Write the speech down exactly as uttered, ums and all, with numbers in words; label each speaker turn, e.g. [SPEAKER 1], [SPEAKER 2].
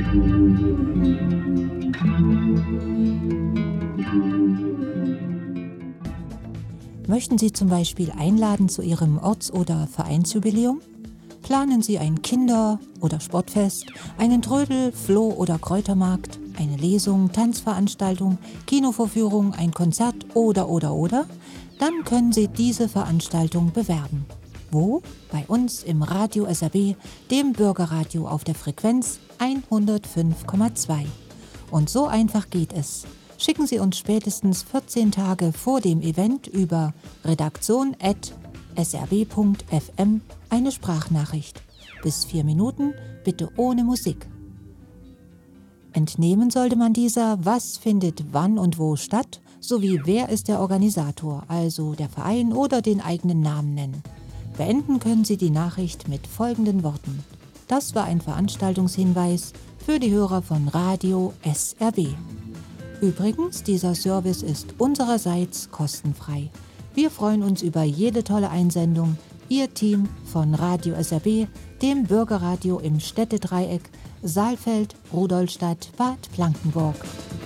[SPEAKER 1] Möchten Sie zum Beispiel einladen zu Ihrem Orts- oder Vereinsjubiläum? Planen Sie ein Kinder- oder Sportfest, einen Trödel-, Floh- oder Kräutermarkt, eine Lesung, Tanzveranstaltung, Kinovorführung, ein Konzert oder oder oder? Dann können Sie diese Veranstaltung bewerben. Wo? Bei uns im Radio S R B, dem Bürgerradio auf der Frequenz hundertfünf Komma zwei. Und so einfach geht es. Schicken Sie uns spätestens vierzehn Tage vor dem Event über redaktion at s r b punkt f m eine Sprachnachricht. Bis vier Minuten, bitte ohne Musik. Entnehmen sollte man dieser, was findet wann und wo statt, sowie wer ist der Organisator, also der Verein oder den eigenen Namen nennen. Beenden können Sie die Nachricht mit folgenden Worten. Das war ein Veranstaltungshinweis für die Hörer von Radio S R B. Übrigens, dieser Service ist unsererseits kostenfrei. Wir freuen uns über jede tolle Einsendung. Ihr Team von Radio S R B, dem Bürgerradio im Städtedreieck, Saalfeld, Rudolstadt, Bad Blankenburg.